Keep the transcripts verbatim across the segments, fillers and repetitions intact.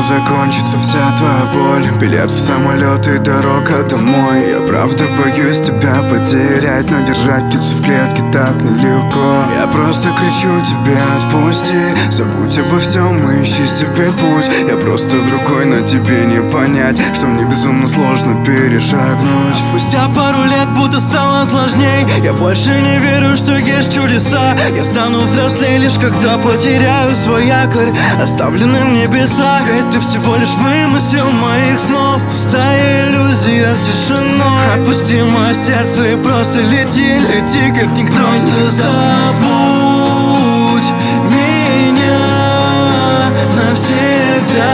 закончится вся твоя боль? Билет в самолет и дорога домой. Я правда боюсь тебя потерять, но держать птицу в клетке так нелегко. Я просто кричу тебе: отпусти, забудь обо всем и ищи себе путь. Я просто другой, но тебе не понять, что мне безумно сложно перешагнуть. Спустя пару лет будто стало сложней. Я больше не верю, что есть чудеса. Я стану взрослее лишь когда потеряю свой якорь, оставленный в небесах. Это всего лишь вымысел моих снов, пустая иллюзия с тишиной. Отпусти мое сердце и просто лети, лети как никто. Просто забудь меня навсегда.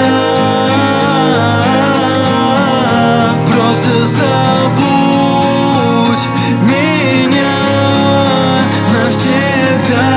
Просто забудь меня навсегда.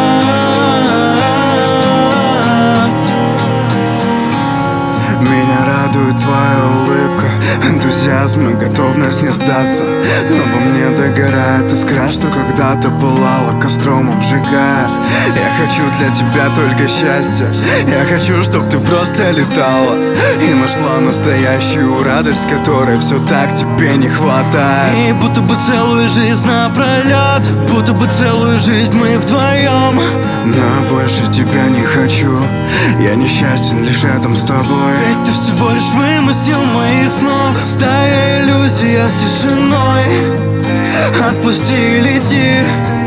Меня радует твоя улыбка, энтузиазм и готовность не сдаться. Но во мне догорает искра, что когда-то пылала, костром обжигает. Я хочу для тебя только счастья. Я хочу, чтоб ты просто летала и нашла настоящую радость, которой все так тебе не хватает. И будто бы целую жизнь напролет, будто бы целую жизнь мы вдвоем. Но больше тебя не хочу. Я несчастен лишь рядом с тобой. Это всего лишь вымысел моих снов, простая иллюзия с тишиной. Отпусти и лети.